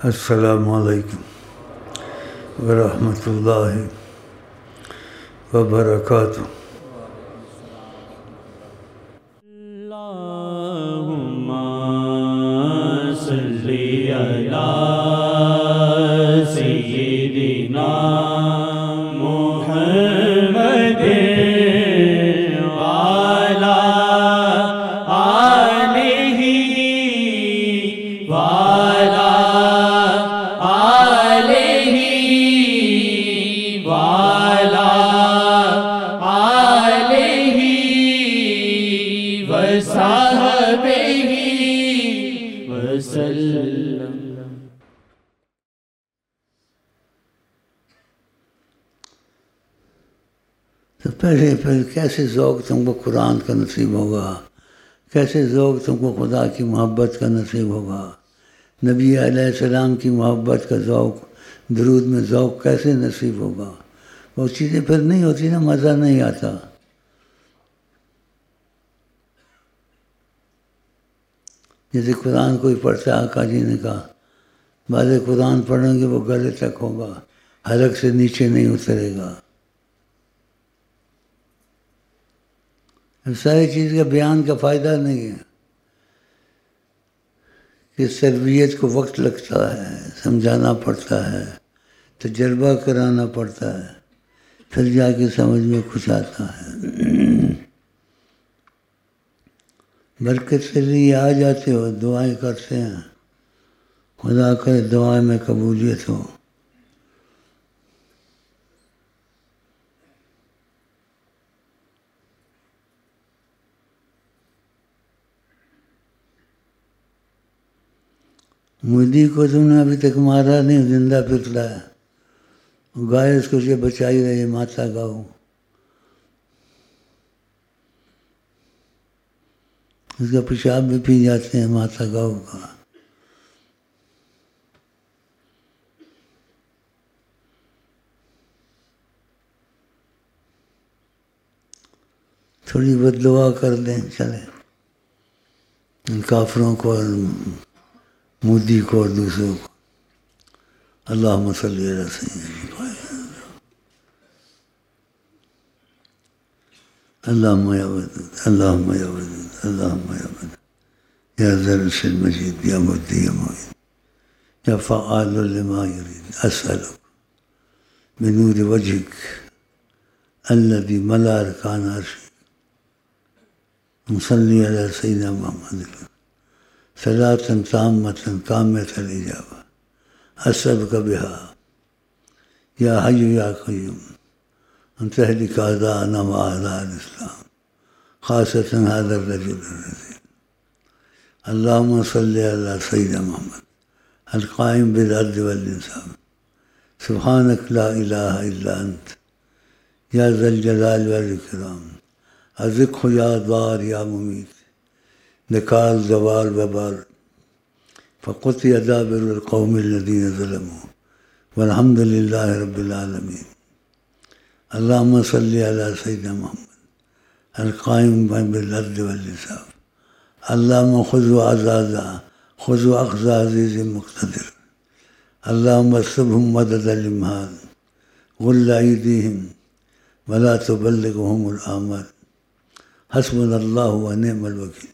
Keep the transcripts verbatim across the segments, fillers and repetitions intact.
السلام علیکم ورحمۃ اللہ وبرکاتہ۔ اللہم صلی علی سیدنا محمد وعلی آلہ وعلی آلہ وعلی آلہ وصحبہ وسلم۔ تو پہلے پہلے کیسے ذوق تم کو قرآن کا نصیب ہوگا، کیسے ذوق تم کو خدا کی محبت کا نصیب ہوگا، نبی علیہ السلام کی محبت کا ذوق، درود میں ذوق کیسے نصیب ہوگا؟ وہ چیزیں پھر نہیں ہوتی نا، مزہ نہیں آتا۔ جیسے قرآن کوئی پڑھتا ہے، آقا جی نے کہا بعض قرآن پڑھیں گے وہ گلے تک ہوگا، حلق سے نیچے نہیں اترے گا۔ ساری چیز کا بیان کا فائدہ نہیں ہے کہ تربیت کو وقت لگتا ہے، سمجھانا پڑتا ہے، تجربہ کرانا پڑتا ہے، پھر جا کے سمجھ میں کچھ آتا ہے۔ برکت کے لیے آ جاتے ہو، دعائیں کرتے ہیں، خدا کرے دعائیں میں قبولیت ہو۔ مودی کو تم نے ابھی تک مارا نہیں، زندہ پھرتا ہے، گائے اس کو یہ بچائی رہی ہے، ماتا گاؤ۔ اس کا پیشاب بھی پی جاتے ہیں ماتا گاؤ کا۔ تھوڑی بد دعا کر دیں چلے ان کافروں کو اور مودی کو اور دوسروں کو۔ اللہم صلی علی سیدنا اللہم یا ودود اللہم یا ودود اللہم یا ودود یا ذا العرش المجید یا مبدی یا معید یا فعال لما یرید اسألک بنور وجهک الذی ملا ارکان عرشک صلی علی سیدنا محمد صلاة تامة کاملة الإجابة أسألك بها يا حي يا قيوم أن تهلك أعداءنا وأعداء الإسلام خاصة هذا الرجل الرذيل. اللهم صل على سيدنا محمد القائم بالعدل والإنصاف سبحانك لا إله إلا أنت يا ذا الجلال والإكرام أزقه يا ضار يا مميت نكال زوال وبال فقطع دابر القوم الذين ظلموا والحمد لله رب العالمين. اللهم صل على سيدنا محمد القائم بالعدل والإنصاف اللهم خذوا عزازا خذوا أخذ عزيز مقتدر اللهم اصبهم مدد الإمهال غل أيديهم ولا تبلغهم الآمال حسبنا الله ونعم الوكيل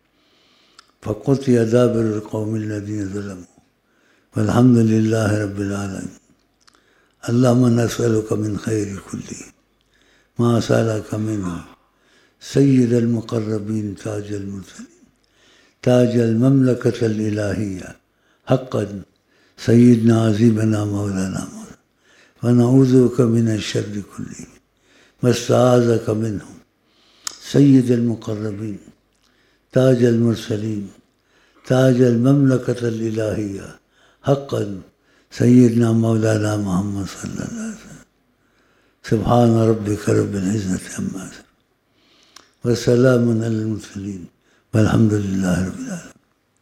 فقطع دابر القوم الذين ظلموا والحمد لله رب العالمين. اللهم نسألك من خير كله ما سألك منه سيد المقربين تاج المرسلين تاج المملكة الإلهية حقا سيدنا عزيزنا مولانا مولانا ونعوذ بك من الشر كله ما استعاذك منه سيد المقربين تاج المرسلين تاج المملكة الإلهية حقا سيدنا مولانا محمد صلى الله عليه وسلم. سبحان ربك رب العزة عما يصفون وسلام على المرسلين والحمد لله رب العالمين.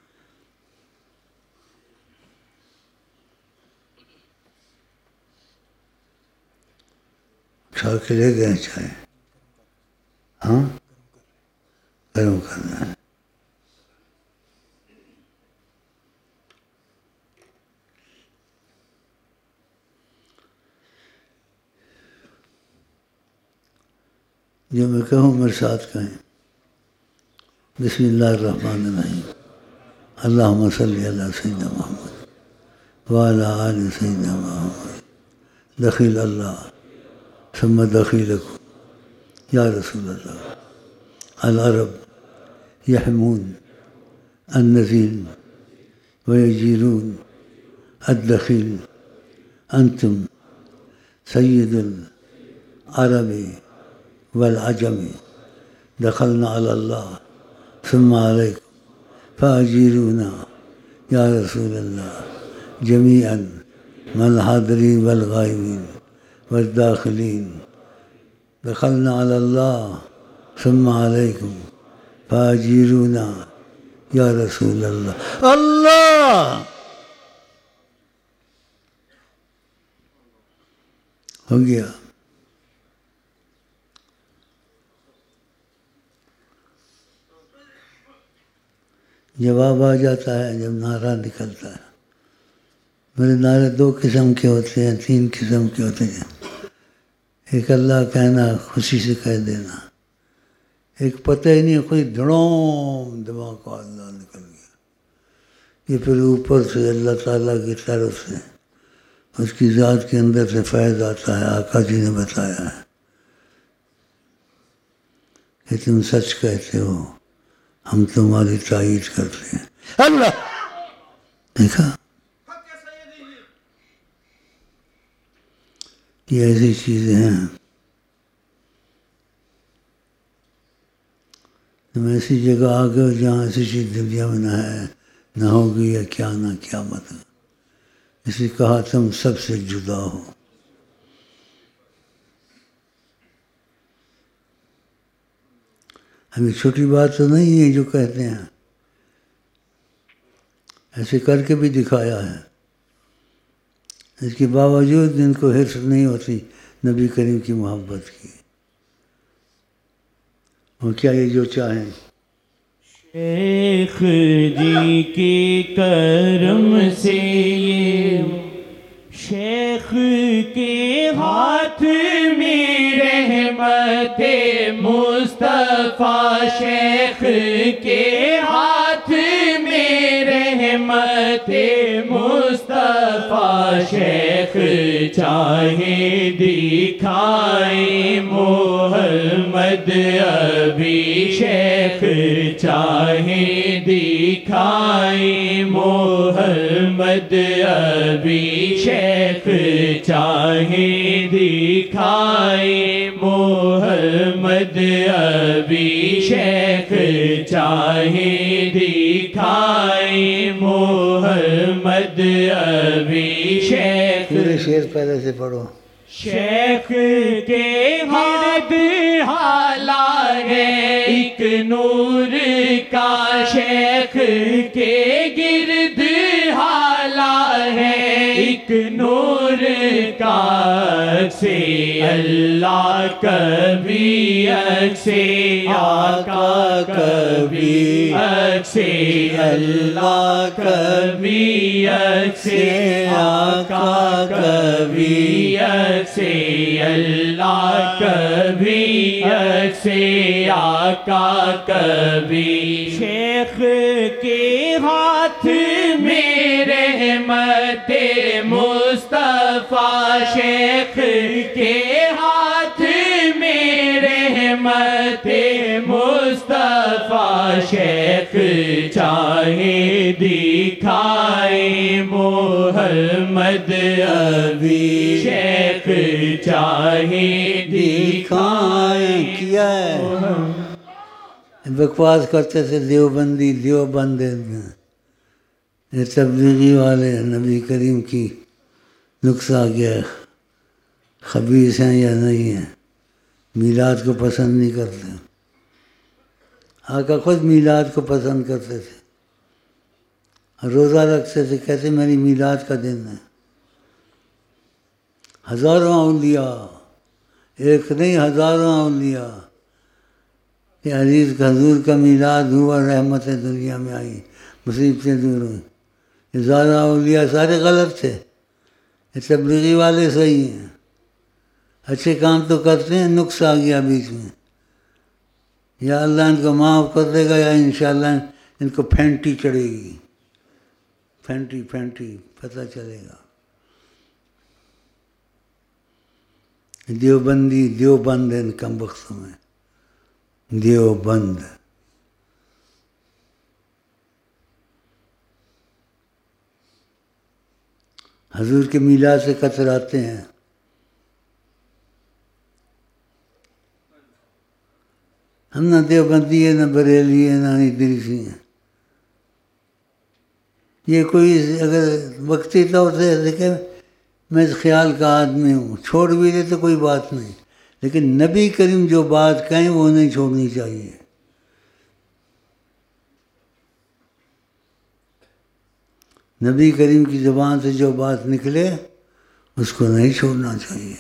کھا کے لے گئے چائے؟ ہاں گرم کرنا ہے۔ جو میں کہوں میرے ساتھ کہیں. بسم اللہ الرحمن الرحیم. اللہم صلی علی سیدنا محمد وعلی آل سیدنا محمد. دخیل اللہ ثم دخیلکم یا رسول اللہ. العرب یحمون النزیل ویجیرون الدخیل. انتم سید العرب والعجم دخلنا علی اللہ ثم علیکم فاجیرونا یا رسول اللہ جمیعا من الحاضرین والغائبین والداخلین. دخلنا علی اللہ ثم علیکم فاجیرونا یا رسول اللہ. اللہ ہو گیا. جواب آ جاتا ہے جب نعرہ نکلتا ہے. میرے نعرے دو قسم کے ہوتے ہیں، تین قسم کے ہوتے ہیں. ایک اللہ کہنا، خوشی سے کہہ دینا. ایک پتہ ہی نہیں، خود دھڑوم دماغ کا اللہ نکل گیا. یہ پھر اوپر سے اللہ تعالیٰ کی طرف سے اس کی ذات کے اندر سے فیض آتا ہے. آقا جی نے بتایا ہے کہ تم سچ کہتے ہو، ہم تمہاری تائید کرتے ہیں. اللہ دیکھا، یہ ایسی چیزیں ہیں. تم ایسی جگہ آ گئے جہاں ایسی چیز دنیا میں نہ ہے، نہ ہوگی یا کیا نہ قیامت. اسی کہا تم سب سے جدا ہو. ہمیں چھوٹی بات تو نہیں ہے جو کہتے ہیں، ایسے کر کے بھی دکھایا ہے. اس کے باوجود ان کو حرص نہیں ہوتی نبی کریم کی محبت کی. اور کیا یہ جو چاہیں. شیخ جی کے کرم سے یہ شیخ کے ہاتھ میں رحمت مصطفیٰ. شیخ کے ہاتھ میں رحمت مصطفیٰ. شیخ چاہے دکھائیں محمد ابھی. شیخ چاہے دکھائیں محمد ابھی. شیخ چاہے دکھائیں محمد ابھی. شیخ چاہے دکھائیں محمد ابھی. شیخ پورے شعر پہلے سے پڑھو. شیخ کے ہاتھ حالا ہے ایک نور کا. شیخ کے گرد حالا ہے ایک نور کا. سے اللہ کبھی سے آقا کبھی سے اللہ کبھی سے آقا کبھی سے اللہ کبھی سے آقا کبھی. شیخ کے ہاتھ میں رحمت مصطفیٰ. شیخ کے ہاتھ میں رحمت مصطفیٰ. شیخ چاہے دکھائیں محمد ابھی. شیخ چاہے دکھائیں. کیا ہے بکواس کرتے تھے دیوبندی دیوبند. یہ تبلیغی والے نبی کریم کی نقص آ گیا. خبیث ہیں یا نہیں ہیں، میلاد کو پسند نہیں کرتے. آقا خود میلاد کو پسند کرتے تھے، روزہ رکھتے تھے، کہتے میری میلاد کا دن ہے. ہزاروں اولیاء، ایک نہیں ہزاروں اولیاء. کہ عزیز حضور کا میلاد ہوا، رحمتیں دنیا میں آئی، مصیبتیں دور ہوئیں. یہ زیادہ اولیاء سارے غلط تھے. یہ تبلیغی والے صحیح ہیں، اچھے کام تو کرتے ہیں، نقص آ گیا بیچ میں. یا اللہ ان کو معاف کر دے گا یا انشاءاللہ ان کو پھینٹی چڑھے گی، پھینٹی پھینٹی پتہ چلے گا۔ دیوبندی دیوبند ان کم بختوں میں، دیوبند۔ حضور کے میلاد سے کتراتے ہیں۔ ہم نہ دیوبندی ہے، نہ بریلی ہے، نہ ادریسی ہیں۔ یہ کوئی اگر وقتی طور سے دیکھیں میں اس خیال کا آدمی ہوں، چھوڑ بھی دے تو کوئی بات نہیں، لیکن نبی کریم جو بات کہیں وہ نہیں چھوڑنی چاہیے۔ نبی کریم کی زبان سے جو بات نکلے اس کو نہیں چھوڑنا چاہیے۔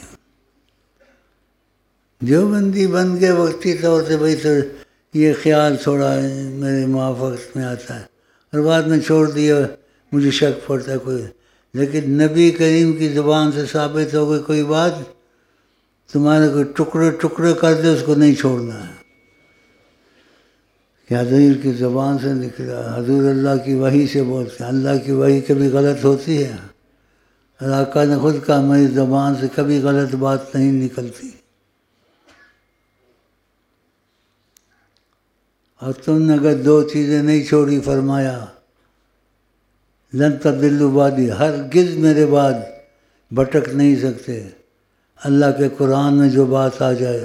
دیوبندی بن کے وقتی طور سے بھائی تو یہ خیال تھوڑا میرے موافقت میں آتا ہے اور بعد میں چھوڑ دیا، مجھے شک پڑتا ہے کوئی، لیکن نبی کریم کی زبان سے ثابت ہو گئی کوئی بات، تمہارے کوئی ٹکڑے ٹکڑے کر دے اس کو نہیں چھوڑنا ہے کہ حضور کی زبان سے نکلا، حضور اللہ کی وحی سے بولتے ہیں۔ اللہ کی وحی کبھی غلط ہوتی ہے، اور آقا نے خود کہا میری زبان سے کبھی غلط بات نہیں نکلتی۔ اور تم نے اگر دو چیزیں نہیں چھوڑی، فرمایا لن تضلوا بعدی، ہرگز میرے بعد بھٹک نہیں سکتے۔ اللہ کے قرآن میں جو بات آ جائے،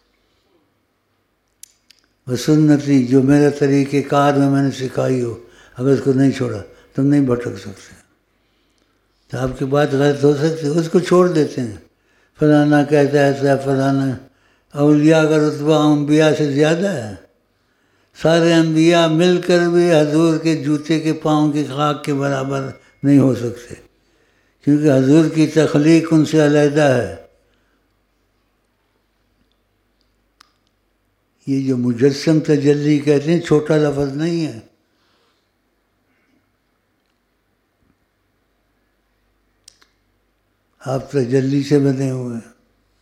وہ سنتی جو میرے طریقہ کار میں میں نے سکھائی ہو، اگر اس کو نہیں چھوڑا تم نہیں بھٹک سکتے۔ تو آپ کی بات غلط ہو سکتی ہے، اس کو چھوڑ دیتے ہیں، فلانا کہتا ہے ایسا، فلانا۔ اولیاء کا رتبہ انبیاء سے زیادہ ہے، سارے انبیاء مل کر بھی حضور کے جوتے کے پاؤں کی خاک کے برابر نہیں ہو سکتے، کیونکہ حضور کی تخلیق ان سے علیحدہ ہے۔ یہ جو مجسم تجلی کہتے ہیں چھوٹا لفظ نہیں ہے، آپ تجلی سے بنے ہوئے ہیں۔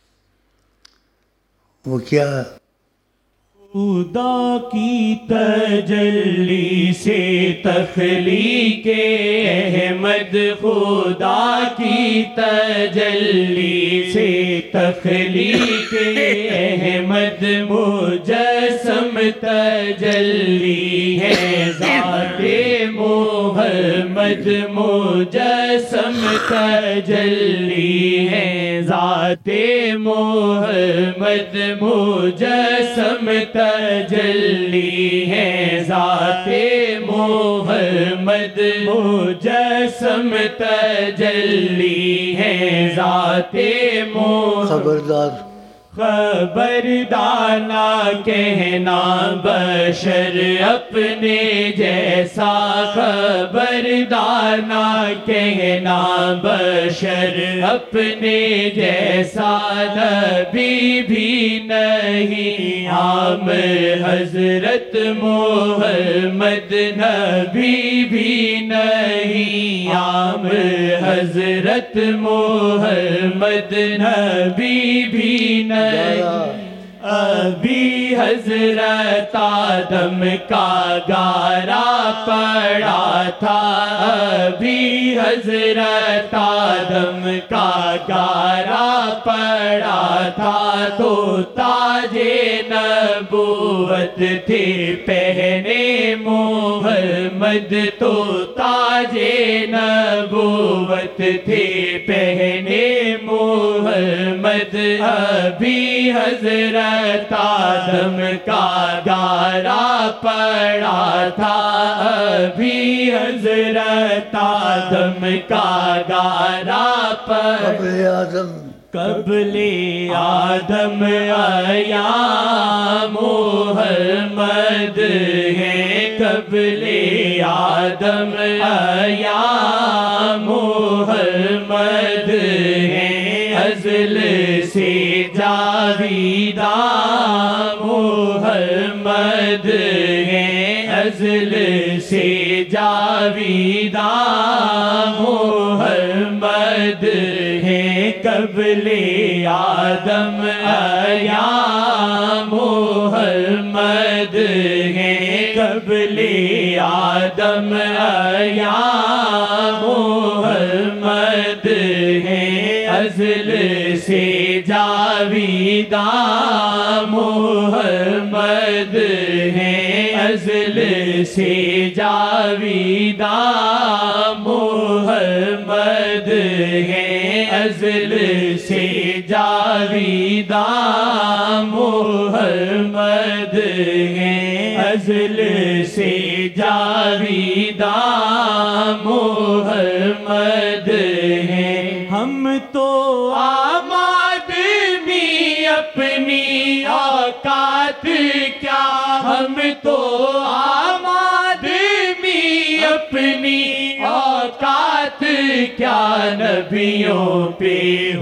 وہ کیا ہے؟ خدا کی تجلی سے تخلیق احمد، خدا کی تجلی سے تخلیق احمد، مجسم تجلی ہے ذات محمد، مجسم تجلی ہے ذات محمد، مجسم تجلی ہے ذات محمد، مجسم تجلی ہے ذات محمد۔ خبردار خبردار نہ کہنا بشر اپنے جیسا، خبردار نہ کہنا بشر اپنے جیسا، نبی بھی نہیں عام حضرت محمد، نبی بھی نہیں عام حضرت محمد، نبی بھی نہیں ابھی حضرت آدم کا گارا پڑا تھا، ابھی حضرت آدم کا گارا پڑا تھا، تو تاج نبوت تھے پہنے محمد، تو تاج نبوت تھے پہنے محمد، ابھی حضرت آدم کا گارا پڑا تھا، ابھی حضرت آدم کا گارا پڑا قبل آدم قبل آدم آیا محمد ہے، قبل آدم آیا محمد ہے، ازل سے جاویدہ محمد ہے، ازل سے جاویدہ محمد ہے، قبل آدم آیا محمد آدم یا محمد ہیں ازل سے جاویداں محمد ہیں ازل سے جاویداں محمد ہیں ازل سے جاویداں محمد ہیں ازل سے جاویداں محمد ہیں ہم تو آمادمی اپنی اوقات کیا ہم تو آمادمی اپنی اوقات کیا نبیوں پہ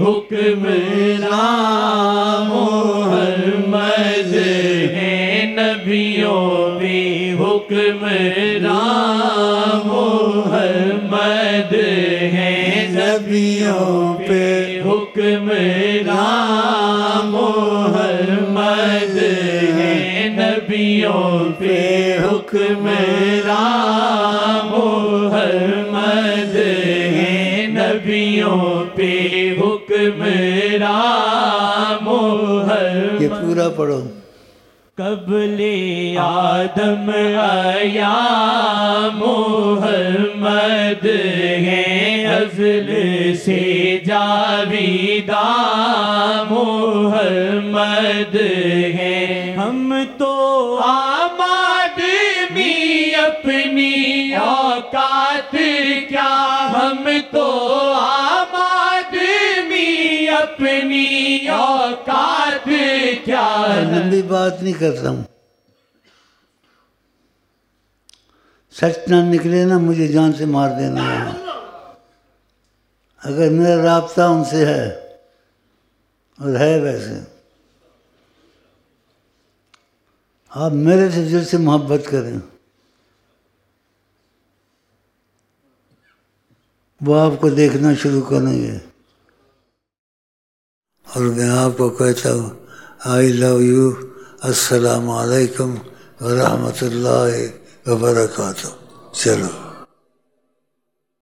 حکمران محمد ہیں نبیوں پہ حکمران محمد ہیں نبیوں پہ حکمران محمد ہیں نبیوں پہ حکمران محمد ہیں نبیوں پہ حکمران محمد. یہ پورا پڑھو. قبل آدم یا محمد ہیں ازل سے جاویداں محمد ہیں ہم تو آمادمی اپنی اوقات کیا ہم تو آمادمی اپنی اوقات کیا. لمبی بات نہیں کرتا ہوں. سچ نہ نکلے نا مجھے جان سے مار دینا ہے. اگر میرا رابطہ ان سے ہے اور ہے ویسے آپ میرے سے دل سے محبت کریں وہ آپ کو دیکھنا شروع کریں گے. اور میں آپ کو کہتا ہوں آئی لو یو. السلام علیکم ورحمۃ اللہ وبرکاتہ. چلو.